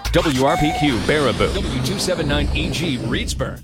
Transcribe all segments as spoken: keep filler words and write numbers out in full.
W R P Q Baraboo, W two seventy-nine E G Reedsburg.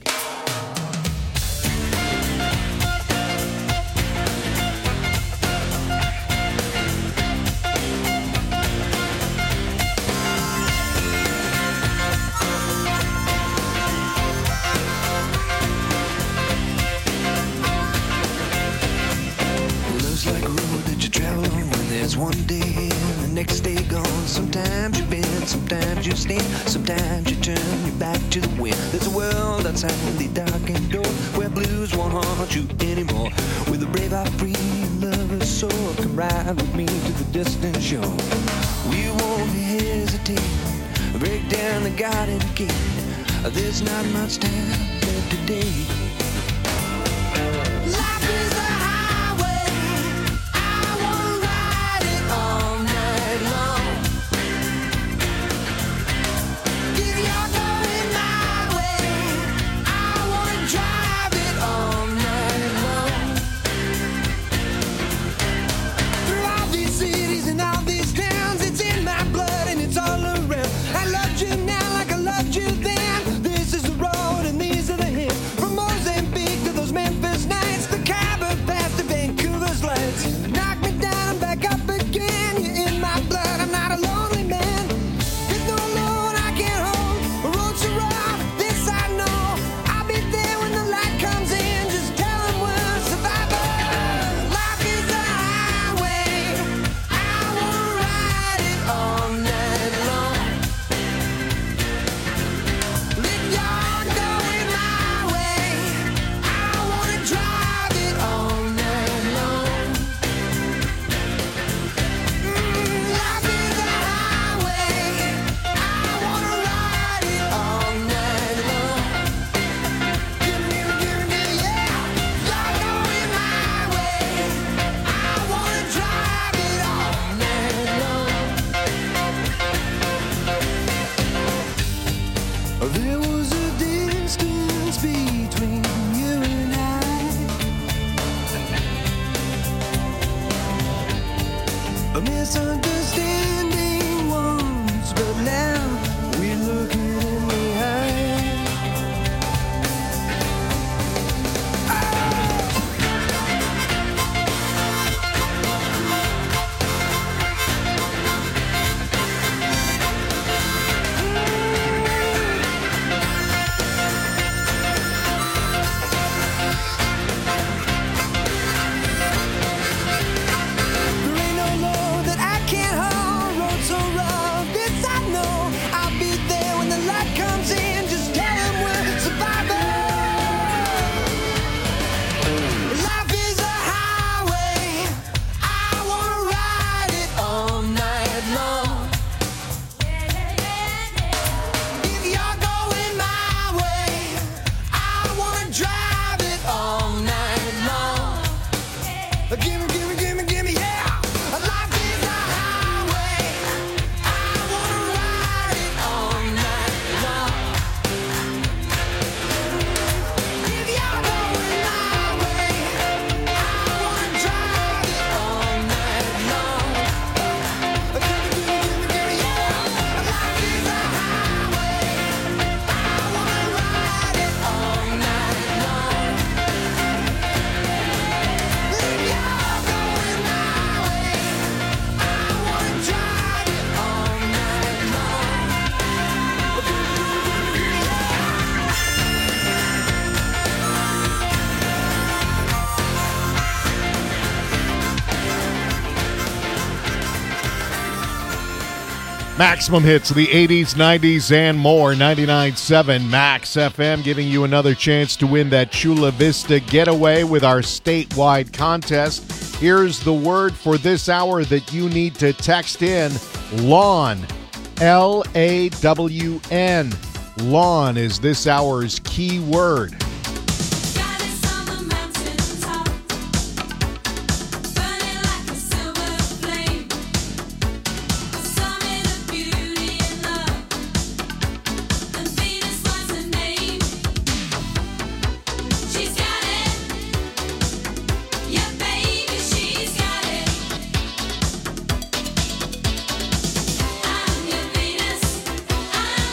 Love's like a road that you travel on when there's one day and the next day gone. Sometimes you bend, sometimes you stand, sometimes you turn your back to the wind. There's a world outside the darkened door where blues won't haunt you anymore. With a brave heart free and lover's soul, come ride with me to the distant shore. We won't hesitate, break down the garden gate. There's not much time left today. Life is a highway, I wanna ride it all night long. If you're going my way, I wanna drive it all night long. Through all these cities and all these towns, it's in my blood and it's all around. I loved you now like I loved you then. This is the road and these are the hills. From Mozambique to those Memphis nights, the Khyber Pass to Vancouver's lights. Knock me down and back up again. You're in my blood, I'm not a lonely man. There's no load I can't hold. A road so rough, this I know. I'll be there when the light comes in. Just tell them we're survivors. Life is a highway, I wanna ride it all night long. If you're going my way, I wanna drive it all night long. Mm, life is a highway, I wanna ride it all night long. Give me, give me, give me, yeah. You're going my way, I wanna drive it all night long. There was a distance between you and I, a misunderstanding once, but now we're looking in the eye. There ain't no load that I can't hold. Road so rough, this I know. I'll be there when the light comes in. Just tell them we're survivors. Life is a highway, I wanna ride it all night long. If you're going my way, I wanna drive it all night long. Gimme, gimme, gimme, gimme, yeah. Life is a highway, I wanna ride it all night long. If you're going my way, I wanna drive it all night long. Gimme, gimme, gimme, gimme, yeah. Life is a highway, I wanna ride it all night long. If you're going my way, I wanna drive it all night long. Maximum hits of the eighties, nineties, and more. ninety-nine point seven Max F M, giving you another chance to win that Chula Vista getaway with our statewide contest. Here's the word for this hour that you need to text in. Lawn. L A W N. Lawn is this hour's key word. Goddess on the mountain top, burning like a silver flame. Summit of beauty and love, and Venus was her name. She's got it, yeah, baby, she's got it. I'm your Venus, I'm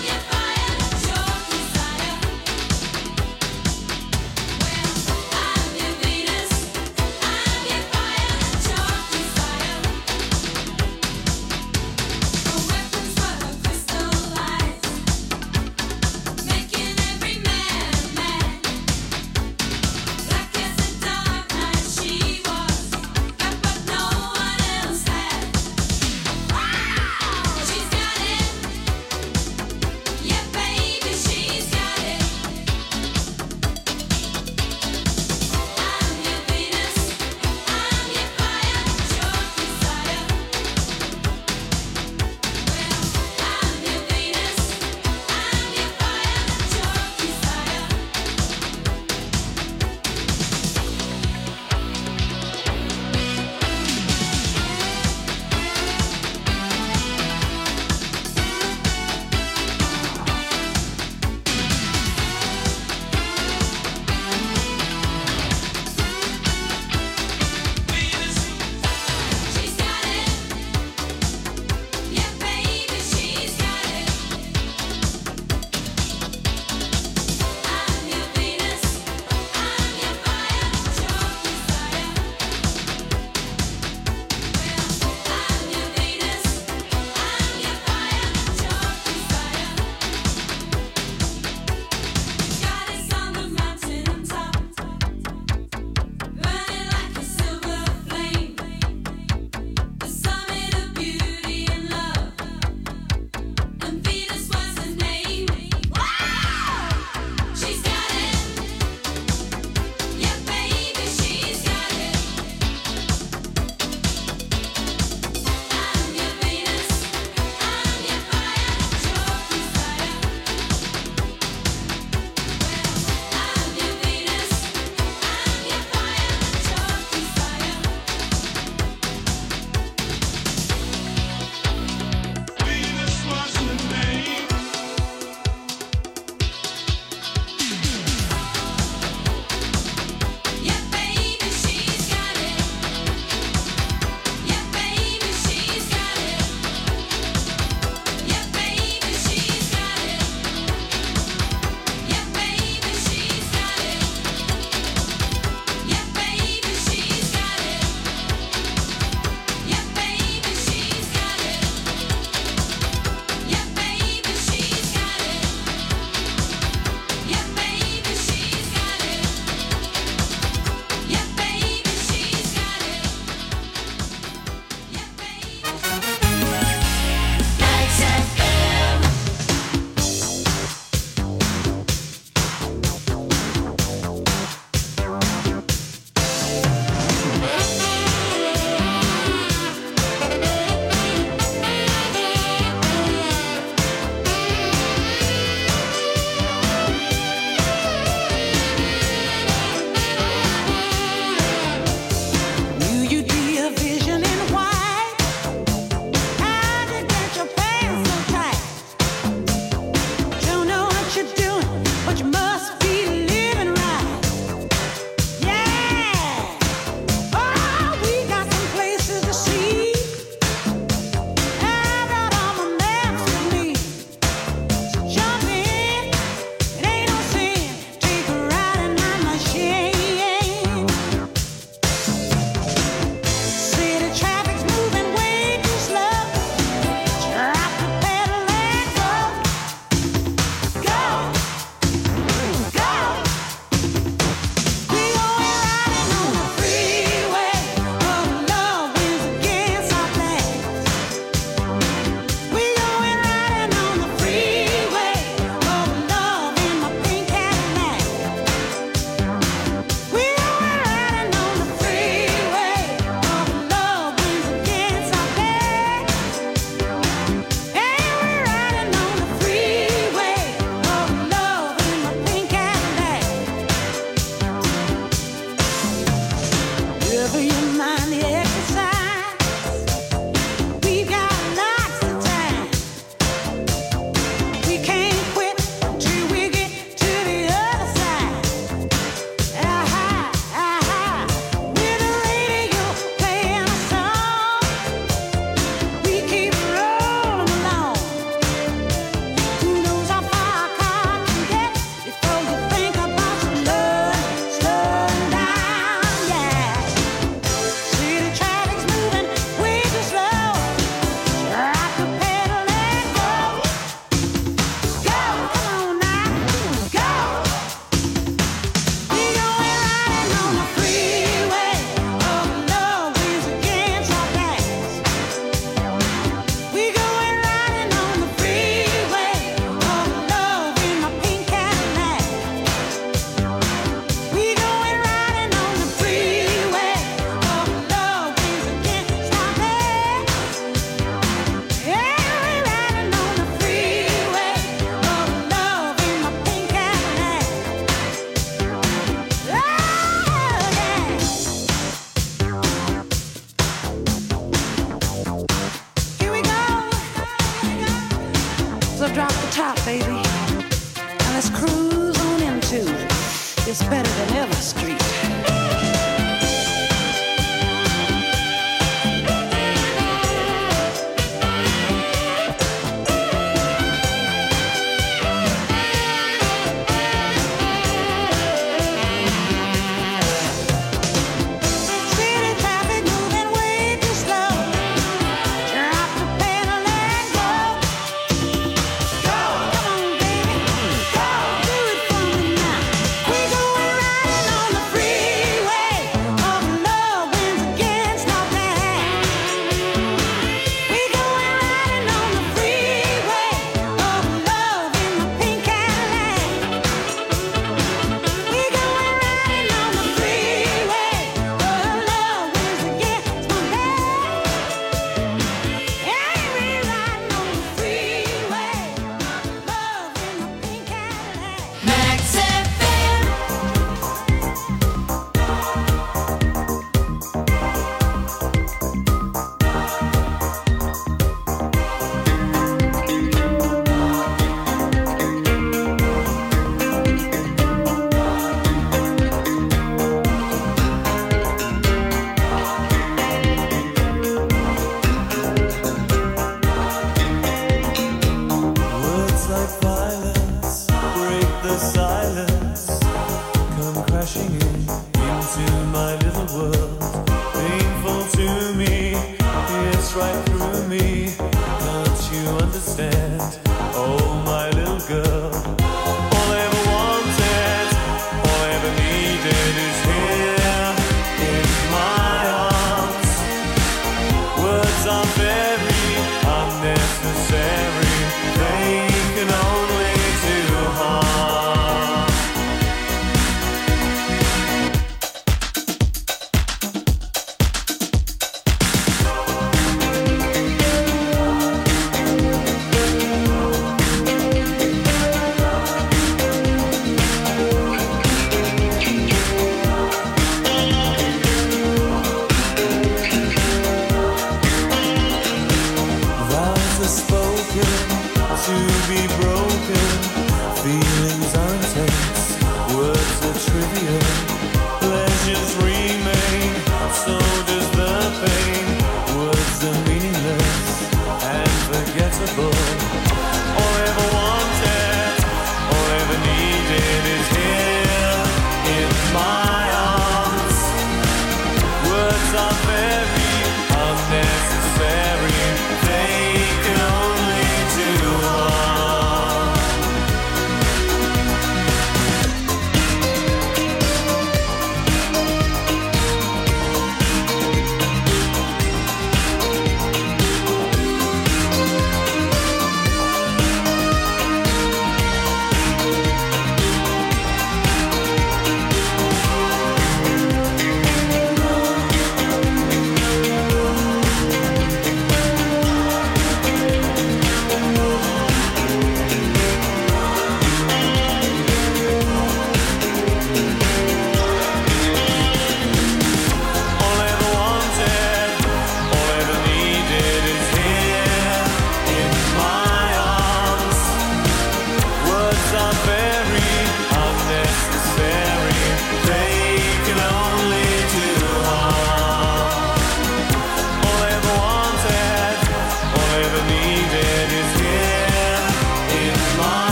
It's better than ever street.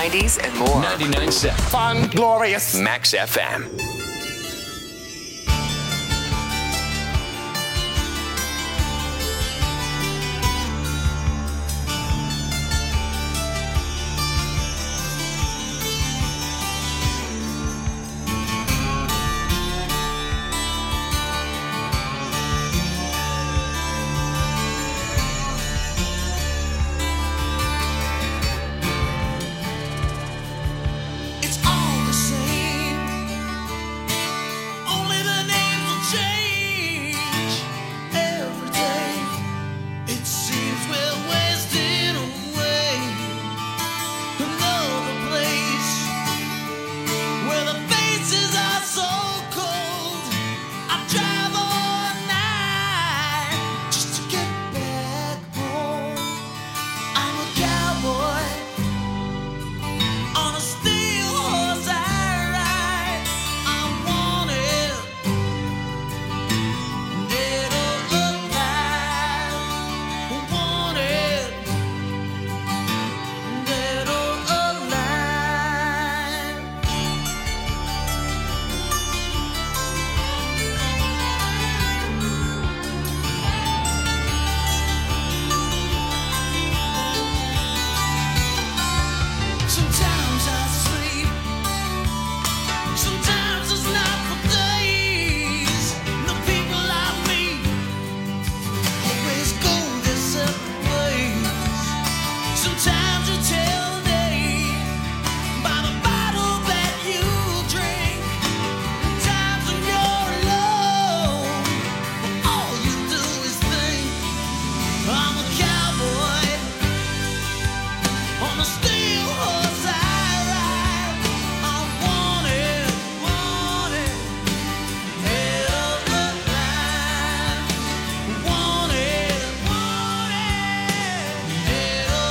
nineties, and more. ninety-nine point seven Fun, glorious. Max F M. It's all the same. Only the names will change every day. It seems we're wasting away. Another place where the faces are so cold. I drive all night just to get back home. I'm a cowboy. On a steel horse I ride. I'm wanted, dead or alive. Wanted, dead or alive. Sometimes I sleep, sometimes it's not for days. The people I meet always go their separate ways. Sometimes you tell a day by the bottle that you drink. Times when you're alone, all you do is think. I'm a cowboy. On a steel horse I ride. I'm wanted, wanted, dead or alive. Wanted, wanted, dead or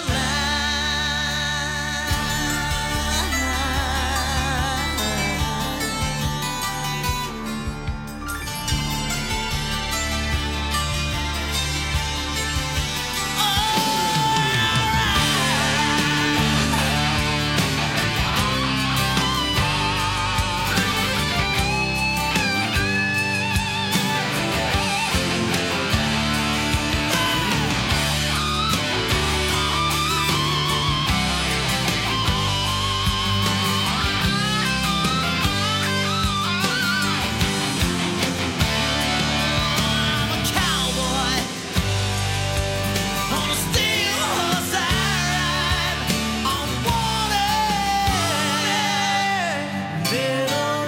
I'm a cowboy. On a steel horse I ride. I'm wanted, dead or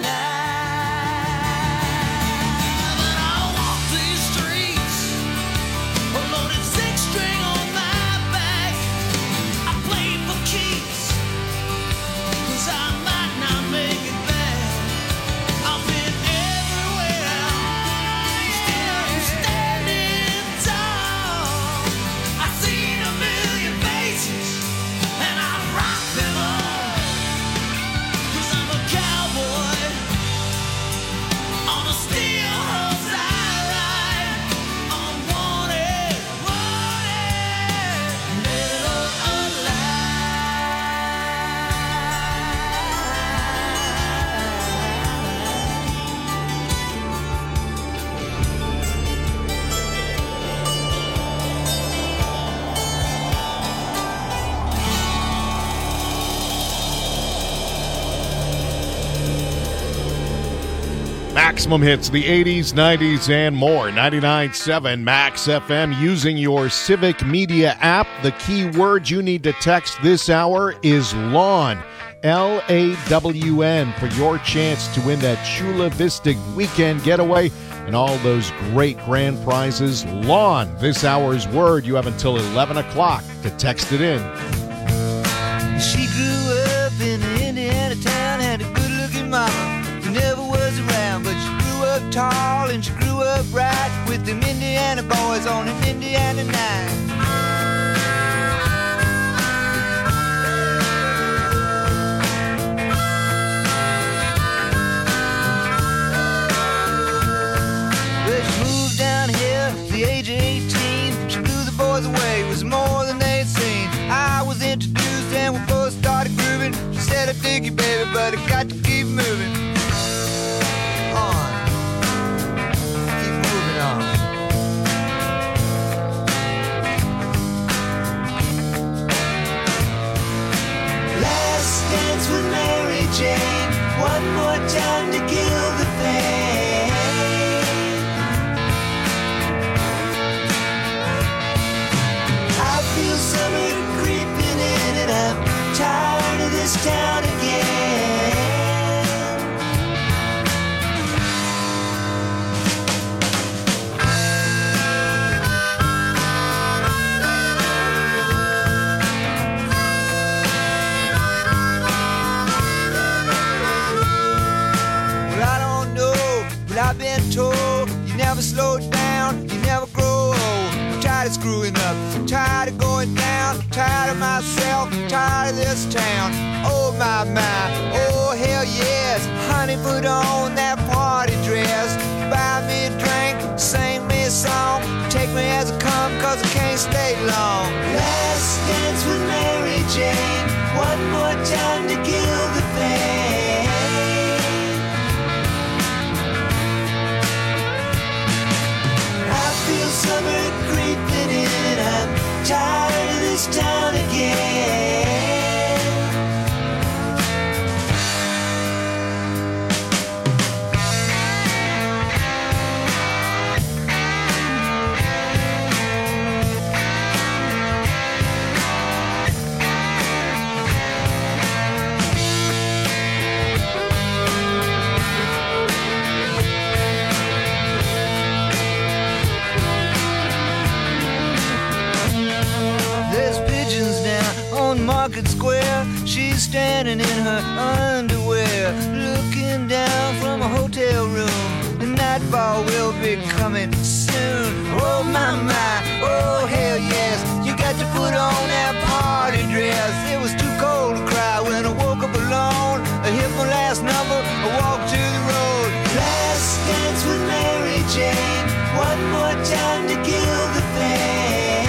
alive. And I walk these streets, a loaded six string on my back. I play for keeps, 'cause I might not make it back. I've been everywhere, still I'm standing tall. I've seen a million faces, and I rock them all. 'Cause I'm a cowboy. On a steel horse I ride. I'm wanted, wanted, dead or alive. Maximum hits, the eighties, nineties, and more. ninety-nine point seven Max F M using your Civic Media app. The key word you need to text this hour is LAWN. L A W N for your chance to win that Chula Vista weekend getaway and all those great grand prizes. LAWN, this hour's word. You have until eleven o'clock to text it in. She grew up in an Indiana town, had a good-looking mama who never was around, but she grew up tall and she grew up right with them Indiana boys on an Indiana nine. Well, she moved down here at the age of eighteen. She blew the boys away, it was more than they'd seen. I was introduced and we both tired of screwing up, tired of going down, tired of myself, tired of this town. Oh my, my, oh hell yes. Honey, put on that party dress. Buy me a drink, sing me a song. Take me as I come, cause I can't stay long. Last dance with Mary Jane. One more time to kill the pain. I feel summer creeping in. I'm tired of this town again. Market Square, she's standing in her underwear, looking down from a hotel room. The nightfall will be coming soon. Oh my my, oh hell yes. You got to put on that party dress. It was too cold to cry when I woke up alone. I hit my last number, I walked to the road. Last dance with Mary Jane. One more time to kill the pain.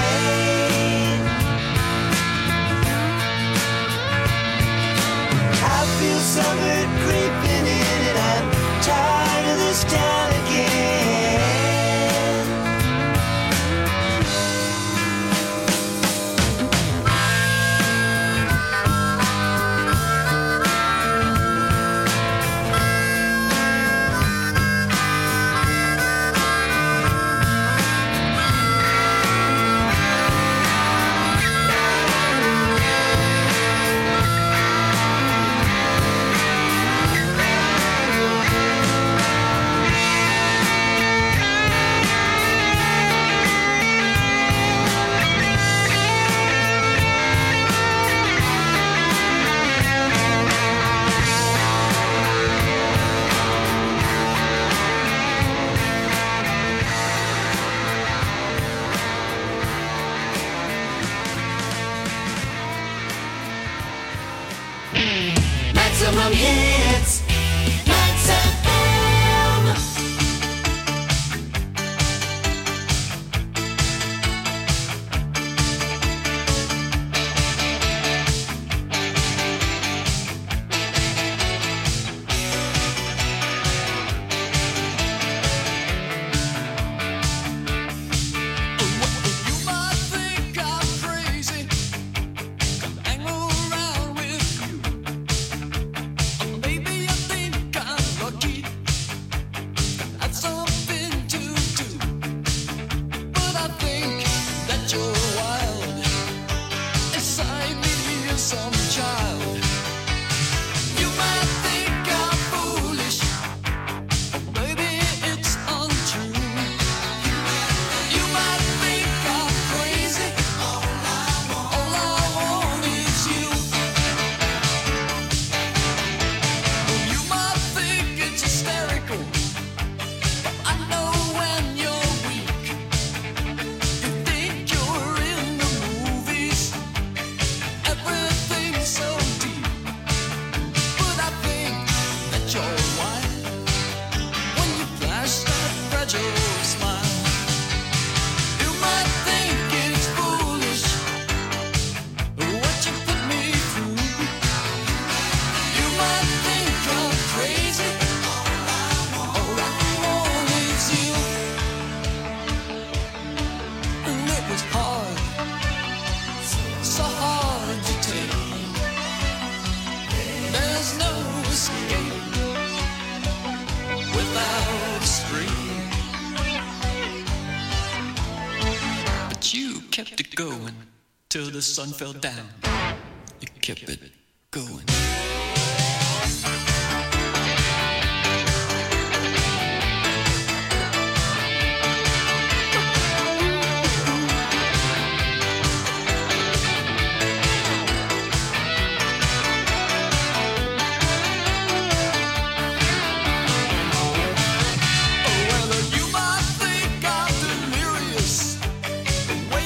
I feel summer creeping in and I'm tired of this town again. Maximum hits, Max F M. You might think I'm crazy, hang around with you. Maybe you think I'm lucky, that's something to do. But I think that you're wild, inside me is some child. You might think I'm foolish, or maybe it's untrue. You might think I'm crazy, all I want is you. You might think it's hysterical, but I know when you're weak. You think you're in the movies, everything's so deep. But I think that you're wild when you flash that fragile smile. You might think it's foolish what you put me through. You might think I'm crazy, all I want is you. And it was hard, so hard to take. There's no escape without a scream. But you kept it going till the sun fell down. You kept it going. Well, you might think I'm delirious, the way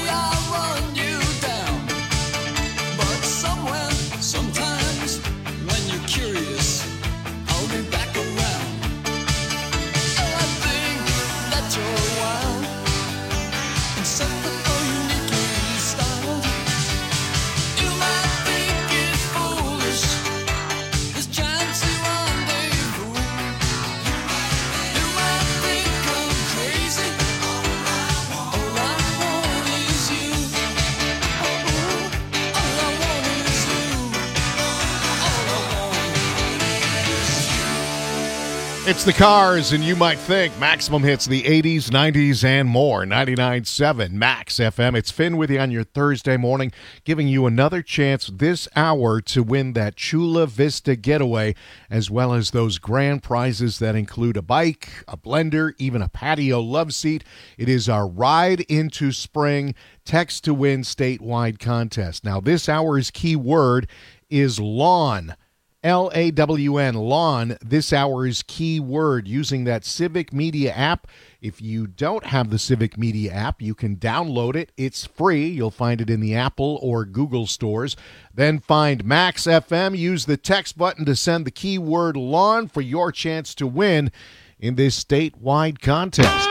Except for uniquely styled. You might think it's foolish, this chancy rendezvous. You might think I'm crazy. All I want is you. Oh, all I want is you. All I want. It's the Cars, and you might think Maximum Hits, the eighties, nineties, and more. ninety-nine point seven Max F M. It's Finn with you on your Thursday morning, giving you another chance this hour to win that Chula Vista getaway, as well as those grand prizes that include a bike, a blender, even a patio love seat. It is our Ride into Spring Text to Win statewide contest. Now, this hour's key word is lawn. L A W N, lawn, this hour's key word, using that Civic Media app. If you don't have the Civic Media app, you can download it. It's free. You'll find it in the Apple or Google stores. Then find Max F M. Use the text button to send the keyword lawn for your chance to win in this statewide contest.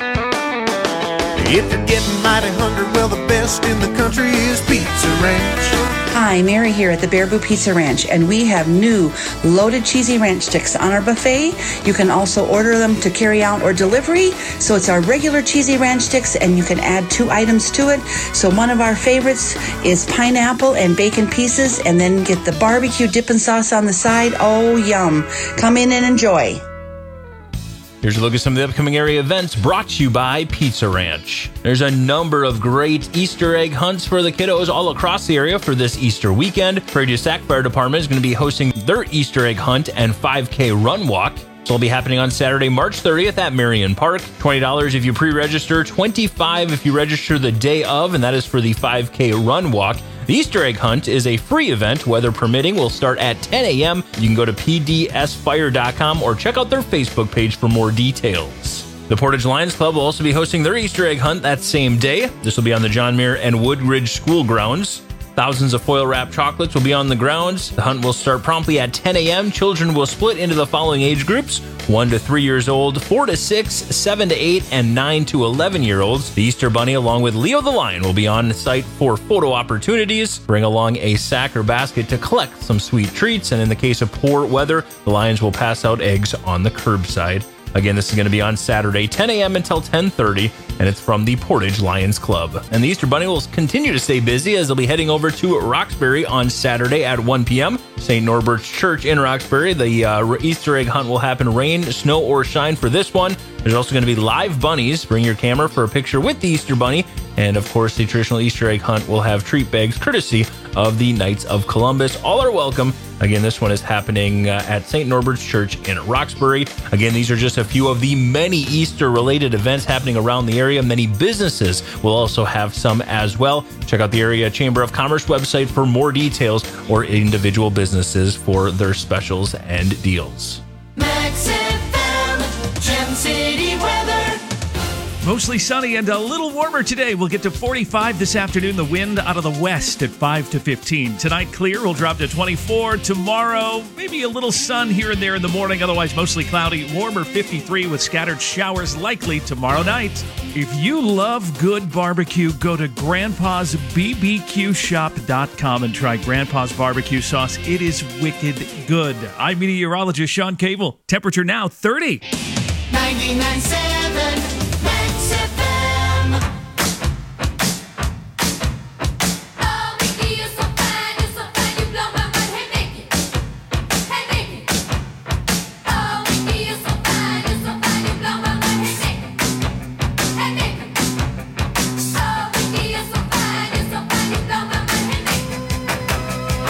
If you're getting mighty hungry, well, the best in the country is Pizza Ranch. Hi, Mary here at the Baraboo Pizza Ranch, and we have new loaded cheesy ranch sticks on our buffet. You can also order them to carry out or delivery. So it's our regular cheesy ranch sticks, and you can add two items to it. So one of our favorites is pineapple and bacon pieces, and then get the barbecue dipping sauce on the side. Oh, yum. Come in and enjoy. Here's a look at some of the upcoming area events brought to you by Pizza Ranch. There's a number of great Easter egg hunts for the kiddos all across the area for this Easter weekend. Prairie du Sac Fire Department is going to be hosting their Easter egg hunt and five K run walk. So it'll be happening on Saturday, March thirtieth at Marion Park. twenty dollars if you pre-register, twenty-five dollars if you register the day of, and that is for the five K run walk. The Easter egg hunt is a free event, weather permitting. Will start at ten a.m. You can go to p d s fire dot com or check out their Facebook page for more details. The Portage Lions Club will also be hosting their Easter egg hunt that same day. This will be on the John Muir and Woodridge School grounds. Thousands of foil-wrapped chocolates will be on the grounds. The hunt will start promptly at ten a.m. Children will split into the following age groups: one to three years old, four to six, seven to eight, and nine to eleven year olds. The Easter Bunny, along with Leo the Lion, will be on site for photo opportunities. Bring along a sack or basket to collect some sweet treats, and in the case of poor weather, the Lions will pass out eggs on the curbside. Again, this is going to be on Saturday, ten a.m. until ten thirty, and it's from the Portage Lions Club. And the Easter Bunny will continue to stay busy as they'll be heading over to Roxbury on Saturday at one p.m. Saint Norbert's Church in Roxbury. The uh, Easter egg hunt will happen rain, snow, or shine for this one. There's also going to be live bunnies. Bring your camera for a picture with the Easter Bunny. And of course, the traditional Easter egg hunt will have treat bags courtesy of the Knights of Columbus. All are welcome. Again, this one is happening uh, at Saint Norbert's Church in Roxbury. Again, these are just a few of the many Easter-related events happening around the area. Many businesses will also have some as well. Check out the Area Chamber of Commerce website for more details, or individual businesses for their specials and deals. Max F M, Gem City weather. Mostly sunny and a little warmer today. We'll get to forty-five this afternoon. The wind out of the west at five to fifteen. Tonight, clear. We'll drop to twenty-four. Tomorrow, maybe a little sun here and there in the morning. Otherwise, mostly cloudy. Warmer fifty-three with scattered showers likely tomorrow night. If you love good barbecue, go to grandpas b b q shop dot com and try Grandpa's barbecue sauce. It is wicked good. I'm meteorologist Sean Cable. Temperature now thirty. ninety-nine point seven Max F M. Oh, Mickey, you're so fine, you're so fine, you blow my mind. Hey, Mickey. Hey, Mickey. Oh, Mickey, you're so fine, you're so fine, you blow my mind. Hey, Mickey. Hey, Mickey. Oh, Mickey, you're so fine, you're so fine, you blow my mind. Hey, Mickey.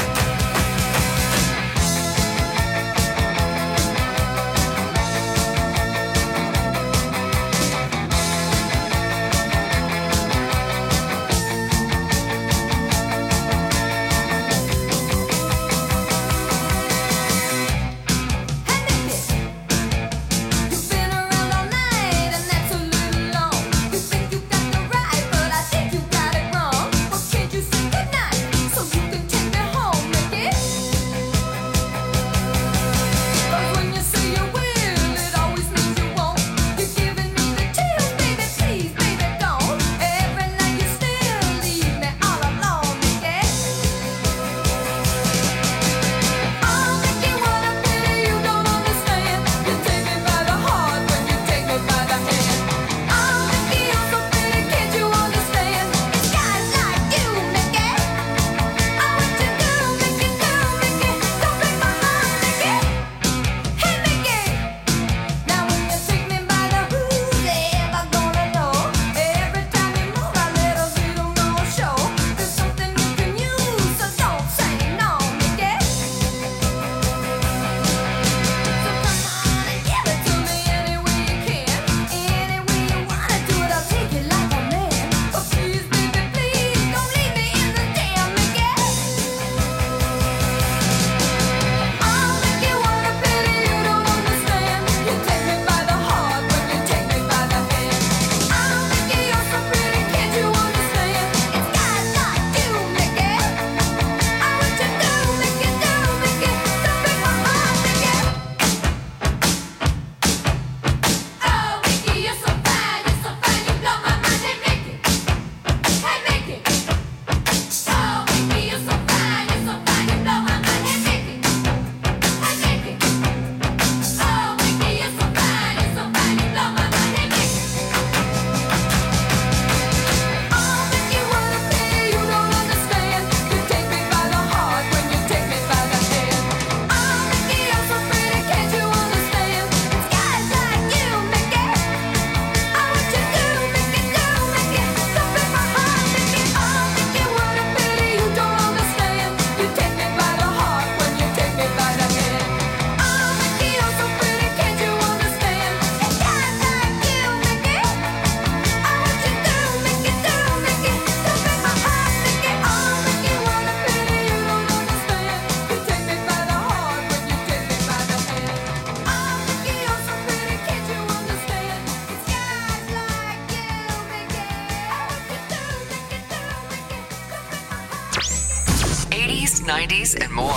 eighties, nineties, and more.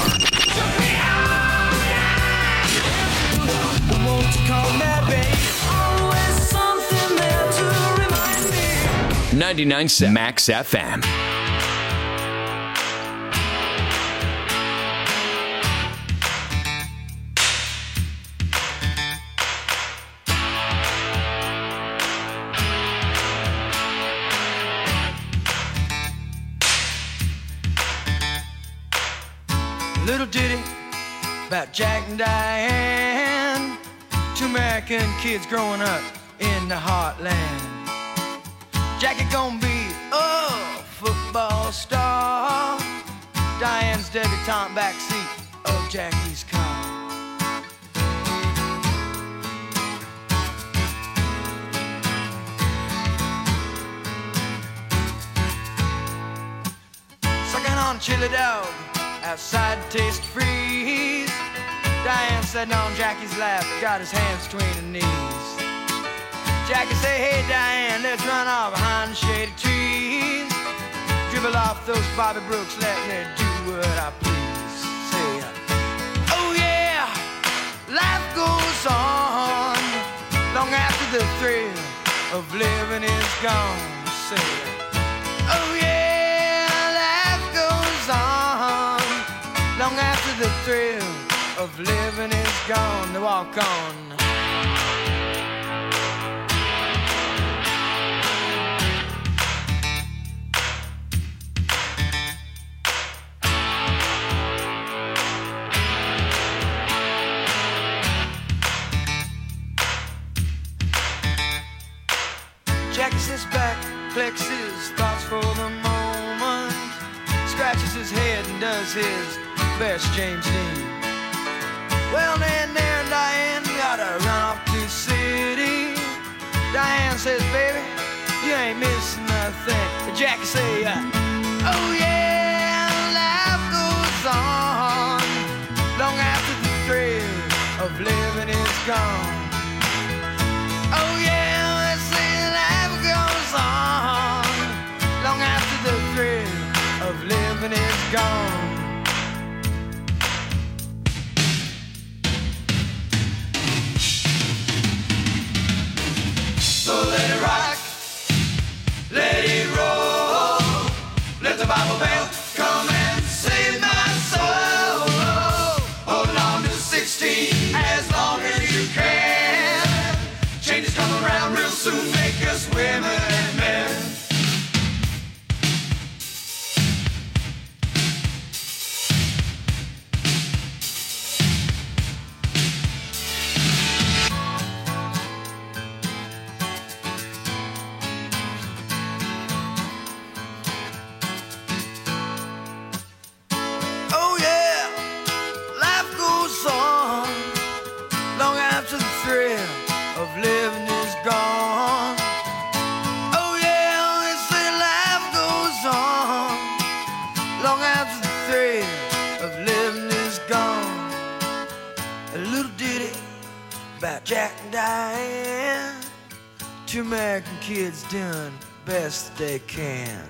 ninety-nine point seven Max F M. Little ditty about Jack and Diane, two American kids growing up in the heartland. Jackie gonna be a football star, Diane's debutante backseat of Jackie's car. Sucking on chili dog outside Taste Freeze. Diane sitting on Jackie's lap, got his hands between her knees. Jackie say, hey Diane, let's run off behind the shady trees. Dribble off those Bobby Brooks, let me do what I please. Say, oh yeah, life goes on long after the thrill of living is gone. Say, oh yeah, life goes on long after the thrill of living is gone. They walk on. Jackie sits back, collects his thoughts for the moment, scratches his head and does his best James Dean. Well, then there and Diane gotta run off to the city. Diane says, baby, you ain't missing nothing. But Jackie say, uh, oh yeah, life goes on long after the thrill of living is gone. Oh yeah, let's say life goes on long after the thrill of living is gone. So let it rock, let it roll, let the Bible Belt come and save my soul. Hold on to sixteen as long as you can. Changes come around real soon, make us women and men. Oh yeah, life goes on long after the thrill of living is gone. Oh yeah, they say life goes on long after the thrill of living is gone. A little ditty about Jack and Diane, two American kids doing best they can.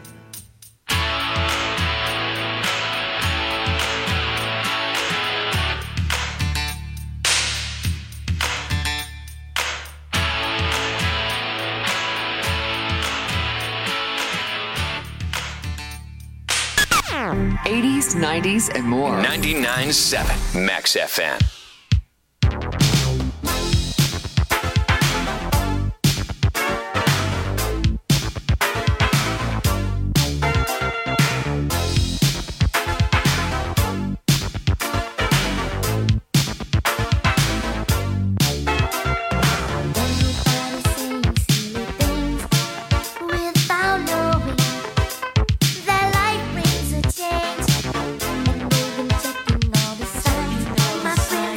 eighties, nineties, and more. ninety-nine point seven Max F M. Without knowing that life brings a change, and they've been checking all the signs. My friend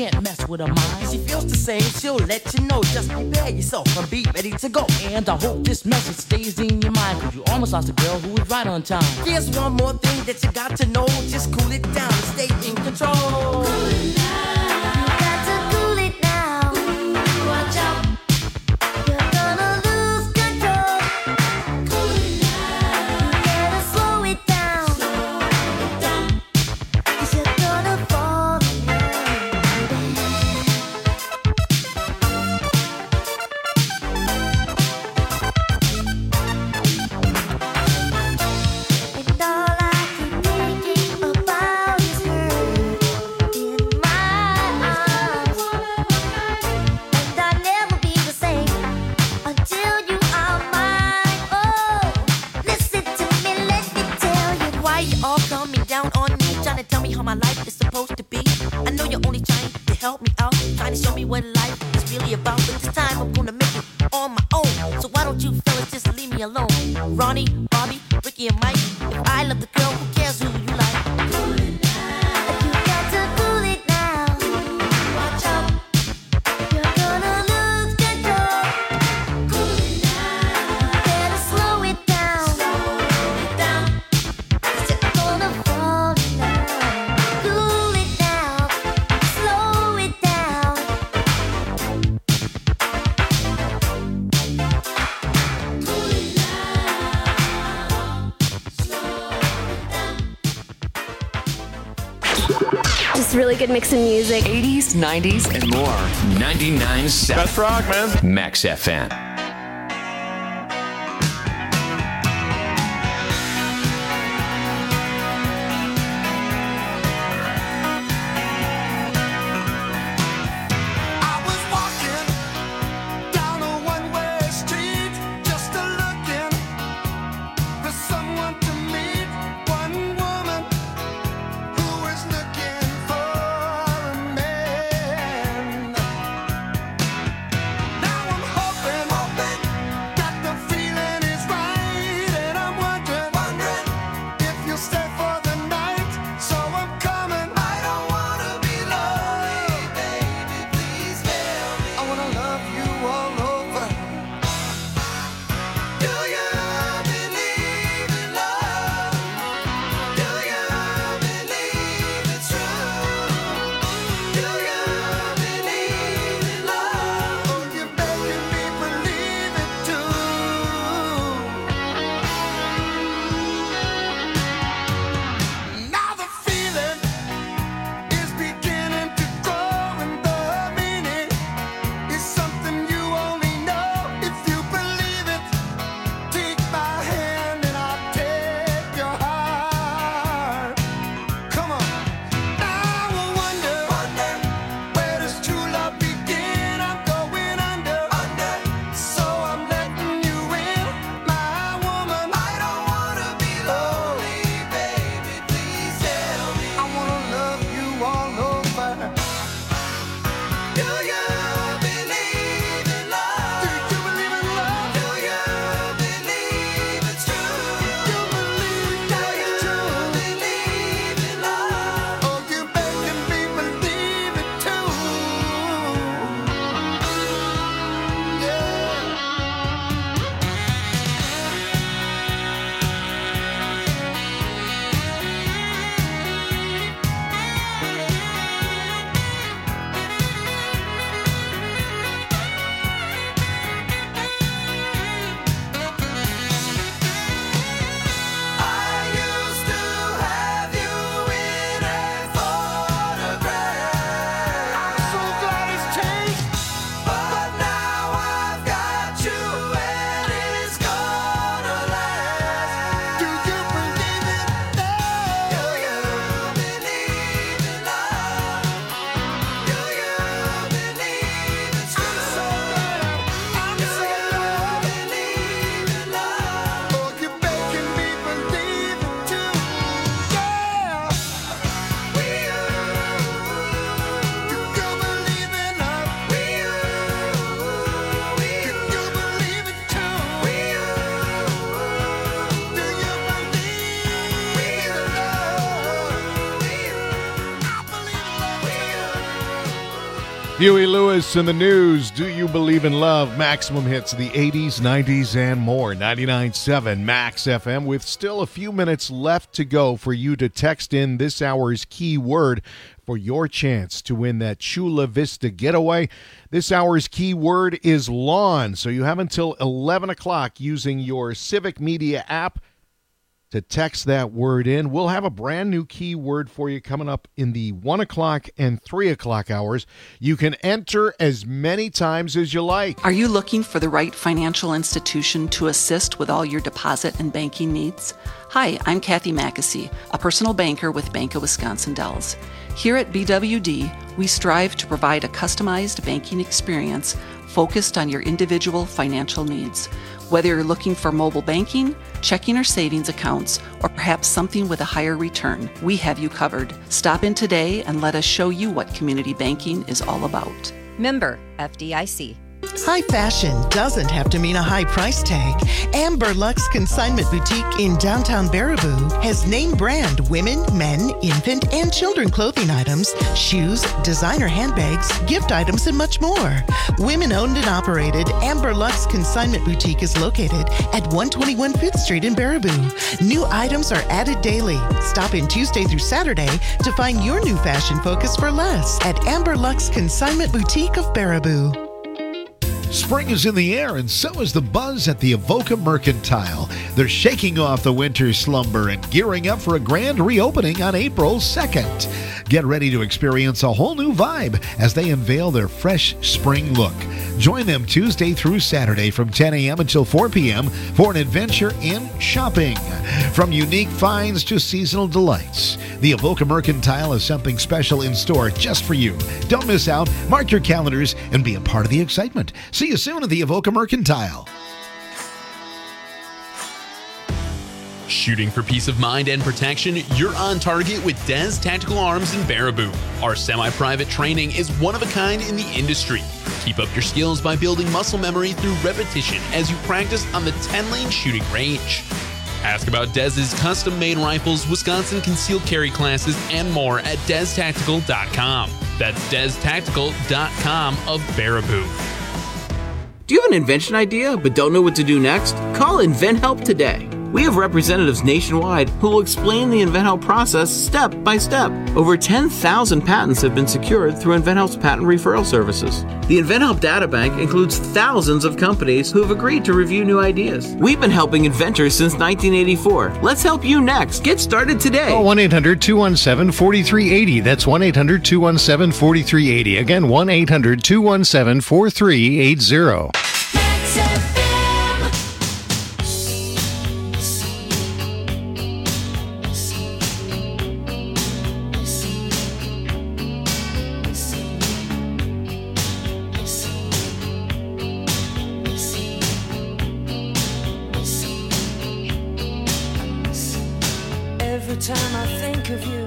can't mess with her mind. She feels the same, she'll let you know. Just prepare yourself and be ready to go. And I hope this message stays in your mind, cause you almost lost a girl who was right on time. Here's one more thing that you got to know. Just cool it down and stay in control. Cool it down. You got to cool it now. Watch out. You're gonna lose control. Cool it down. You better slow it down. Slow it down. Cause you're gonna fall in And all I keep thinking about is her in my arms. And I'll never be the same until you are mine. Oh, listen to me, let me tell you why you all coming down on me, trying to tell me how my life is supposed to be. I know you're only trying to help me out, trying to show me what life is really about. But this time I'm gonna make it on my own. So why don't you fellas just leave me alone? Ronnie, Bobby, Ricky, and Mike. If I love the girl, who cares who you like? Cool it down. You got to cool it now. Watch out. You're gonna lose control. Cool it down. Better slow it down. Slow it down. Cause you're gonna fall in love. Cool it down. Slow it down. Cool it Just really good mix of music. eighties, nineties, and more. ninety-nine point seven. Best rock, man. Max F M. I was walking down a one-way street, just a looking for someone to meet. One woman who was looking for a man. Now I'm hoping Huey Lewis in the news. Do you believe in love? Maximum hits of the eighties, nineties, and more. ninety-nine point seven Max F M with still a few minutes left to go for you to text in this hour's key word for your chance to win that Chula Vista getaway. This hour's key word is lawn, so you have until eleven o'clock using your Civic Media app to text that word in. We'll have a brand new keyword for you coming up in the one o'clock and three o'clock hours. You can enter as many times as you like. Are you looking for the right financial institution to assist with all your deposit and banking needs? Hi, I'm Kathy Mackesy, a personal banker with Bank of Wisconsin Dells. Here at B W D, we strive to provide a customized banking experience focused on your individual financial needs. Whether you're looking for mobile banking, checking or savings accounts, or perhaps something with a higher return, we have you covered. Stop in today and let us show you what community banking is all about. Member F D I C. High fashion doesn't have to mean a high price tag. Amber Lux Consignment Boutique in downtown Baraboo has name brand women, men, infant, and children clothing items, shoes, designer handbags, gift items, and much more. Women owned and operated, Amber Lux Consignment Boutique is located at one twenty-one Fifth Street in Baraboo. New items are added daily. Stop in Tuesday through Saturday to find your new fashion focus for less at Amber Lux Consignment Boutique of Baraboo. Spring is in the air, and so is the buzz at the Avoca Mercantile. They're shaking off the winter slumber and gearing up for a grand reopening on April second. Get ready to experience a whole new vibe as they unveil their fresh spring look. Join them Tuesday through Saturday from ten a.m. until four p.m. for an adventure in shopping. From unique finds to seasonal delights, the Avoca Mercantile has something special in store just for you. Don't miss out. Mark your calendars and be a part of the excitement. See you soon at the Avoca Mercantile. Shooting for peace of mind and protection, you're on target with Des Tactical Arms in Baraboo. Our semi-private training is one of a kind in the industry. Keep up your skills by building muscle memory through repetition as you practice on the ten-lane shooting range. Ask about Dez's custom-made rifles, Wisconsin concealed carry classes, and more at des tactical dot com. That's des tactical dot com of Baraboo. Do you have an invention idea but don't know what to do next? Call InventHelp today. We have representatives nationwide who will explain the InventHelp process step by step. Over ten thousand patents have been secured through InventHelp's patent referral services. The InventHelp databank includes thousands of companies who have agreed to review new ideas. We've been helping inventors since nineteen eighty-four. Let's help you next. Get started today. Call one eight hundred two one seven four three eight zero. That's one eight hundred two one seven four three eight zero. Again, one eight hundred two one seven four three eight zero. Every time I think of you,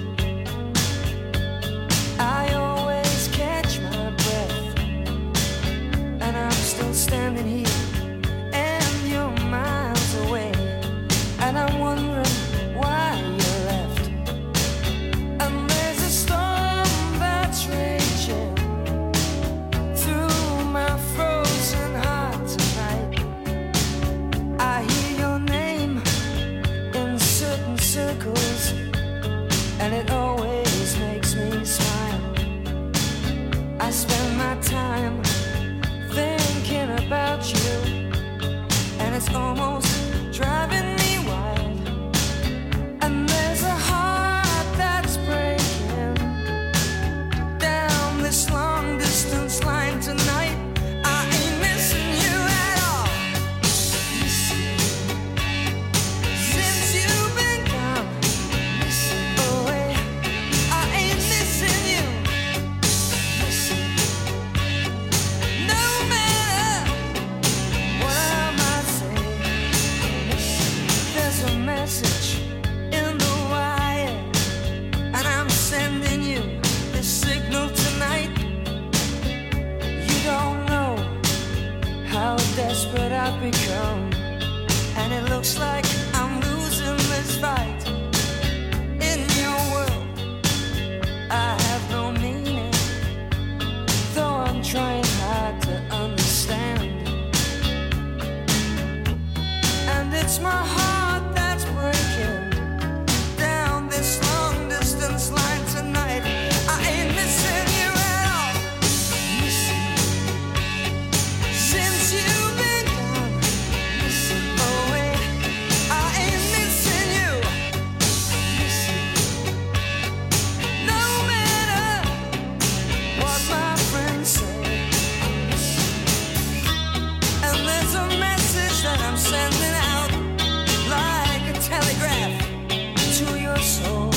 I always catch my breath, and I'm still standing here, and you're miles away, and I'm wondering why you left. And there's a storm that's raging through my frozen heart tonight. I hear your name in certain circles, and it always makes me smile. I spend my time thinking about you, and it's almost driving me wild. And there's a heart that's breaking down this long distance line tonight. I ain't missing you at all. Since you've been gone away, I ain't missing you. No matter what I might say, It's my heart that's breaking down this long distance line tonight. I ain't missing you at all. Since you've been gone away, I ain't missing you. No matter what my friends say, and there's a message that I'm sending out like a telegraph to your soul.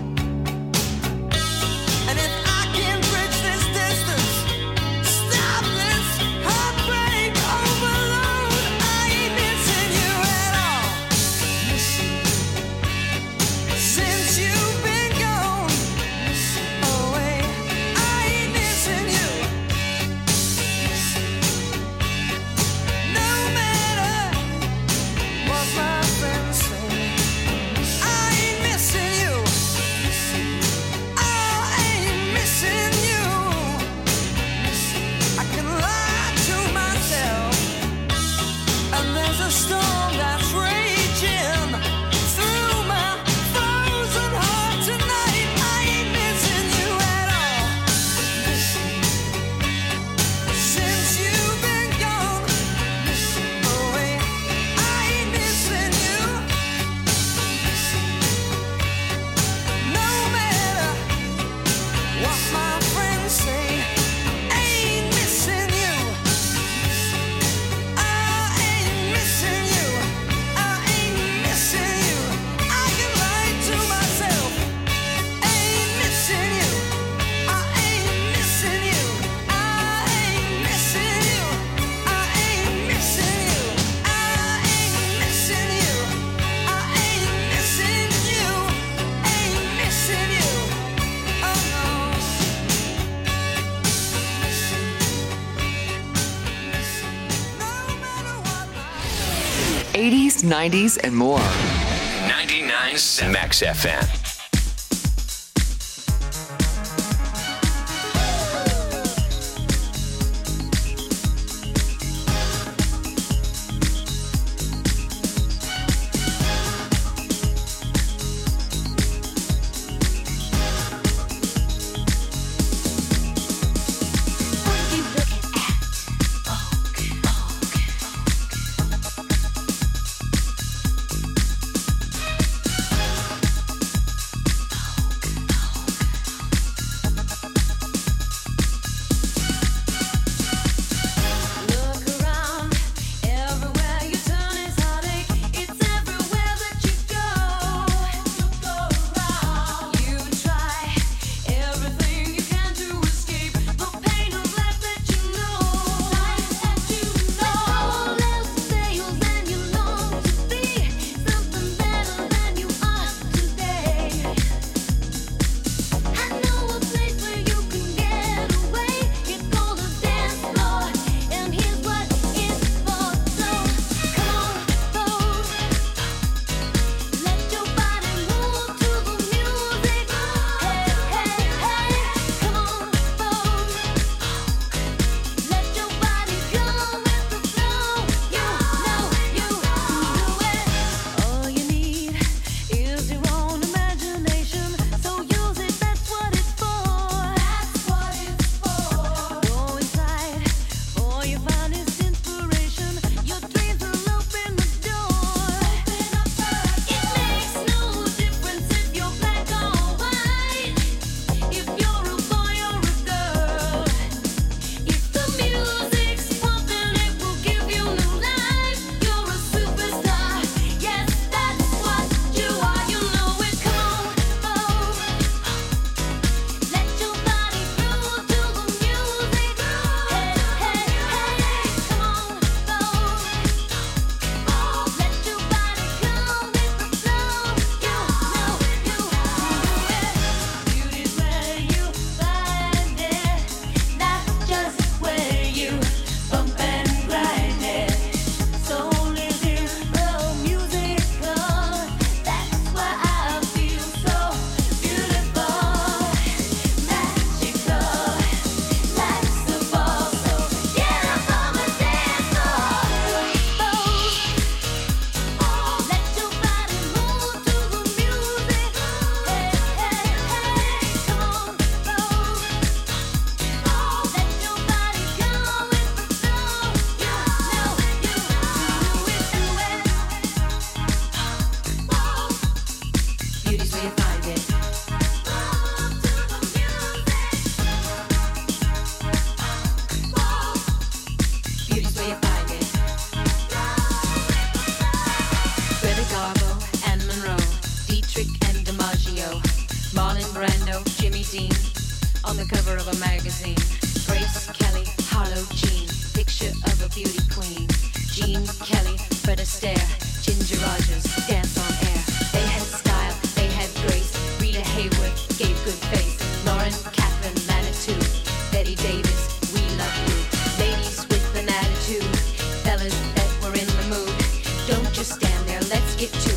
And if I can bridge this distance, stop this heartbreak overload, I ain't missing you at all. Since you've been gone away, I ain't missing you. No matter what my friends say, I ain't missing you. I ain't missing you. I can lie to myself, and there's a storm that's raging through my frozen heart tonight. I ain't missing you at all. Since you've been gone away, I ain't missing you. No matter what my friends say, ain't missing you. I ain't missing you. I ain't missing you. I can lie to myself. Ain't missing you. I ain't missing you. I ain't missing you. I ain't missing you. I ain't missing you. I ain't missing you. Ain't missing you. Oh no. eighties, nineties, and more. ninety-nine point seven Max F M. the cover of a magazine. Grace Kelly, Harlow Jean, picture of a beauty queen. Jean Kelly, Fred Astaire, Ginger Rogers, dance on air. They had style, they had grace. Rita Hayworth gave good face. Lauren, Catherine, Manitou, Betty Davis, we love you. Ladies with an attitude, fellas that were in the mood. Don't just stand there, let's get to